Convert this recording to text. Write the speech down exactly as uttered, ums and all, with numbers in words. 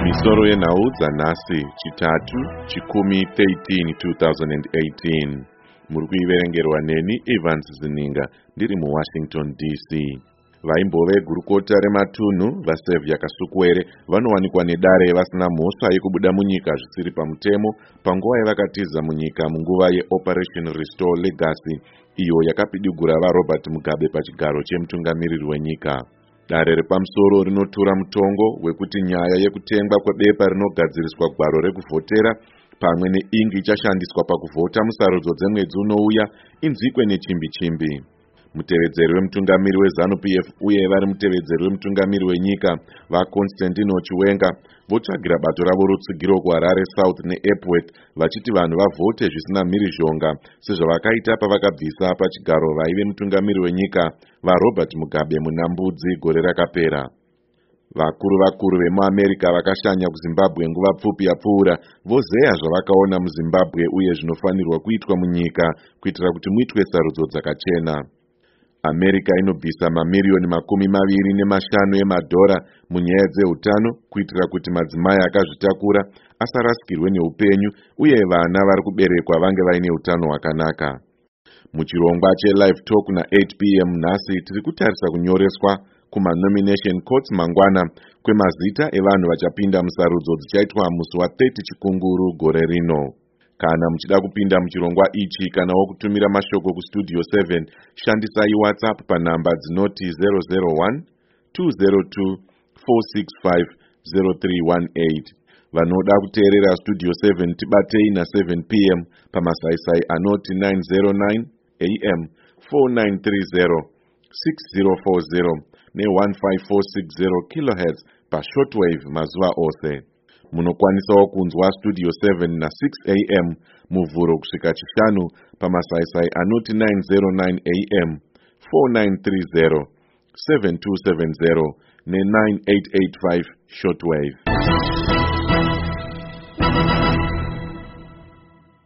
Misoro yenhau dzanhasi chitatu chikumi thirteen twenty eighteen. Muri kuiverengerwa neni Evans Zininga ndiri muWashington D C. Vaimbove gurukota rematunhu vaSevia Kasukwere vanowanikwa nedare vasina mhosva yekubuda munyika zvisiri pamutemo panguva yavakatiza munyika munguva yeOperation Restore Legacy iyo yakapidigura vaRobert Mugabe pachigaro chemutungamiriri wenyika. Dare repamusoro rinotura mutongo wekuti nyaya yekutengwa kwebepa rinogadziriswa gwaro rekuvhotera pamwe neingi ichashandiswa pakuvhota musarudzo dzemwedzi unouya inzvikwe nechimbi-chimbi. Mutevedzeri wemutungamiri weZANU-P F uye vari mutevedzeri wemutungamiri wenyika vaConstantino Chiwenga votsvagira bato ravo rutsigiro kuHarare South neEpworth vachiti vanhu vavhote zvisina mhirizhonga sezvavakaita pavakabvisa pachigaro vaive mutungamiri wenyika vaRobert Mugabe muna Mbudzi gore rakapera. Vakuru vakuru vemuAmerica vakashanya kuZimbabwe nguva pfupi yapfuura vozeya zvavakaona muZimbabwe uye zvinofanirwa kuitwa munyika kuitira kuti muitwe sarudzo dzakachena. America inobvisa mamirioni makumi maviri nemashanu emadhora munyaya dzeutano kuitira kuti madzimai akazvitakura asarasikirwe neupenyu uye vana vari kuberekwa vange vaine utano hwakanaka. Muchirongwa cheLive Talk na-eight p m nhasi tiri kutarisa kunyoreswa kuma-nomination courts mangwana kwemazita evanhu vachapinda musarudzo dzichaitwa musi wa-thirty chikunguru gore rino. Kana muchida kupinda muchirongwa ichi kana wokutumira mashoko kustudio seven shandisai WhatsApp panhamba dzinoti zero zero one two zero two four six five zero three one eight. Vanoda kuteerera studio seven tibatei na-seven p m pamasaisai anoti nine zero nine a m four nine three zero six zero four zero ne-one five four six zero kilohertz pashortwave mazuva ose. Munokwanisawo kunzwa studio seven na-six a m muvhuro kusvika chishanu pamasaisai anoti nine zero nine a m four nine three zero seven two seven zero ne-nine eight eight five shortwave.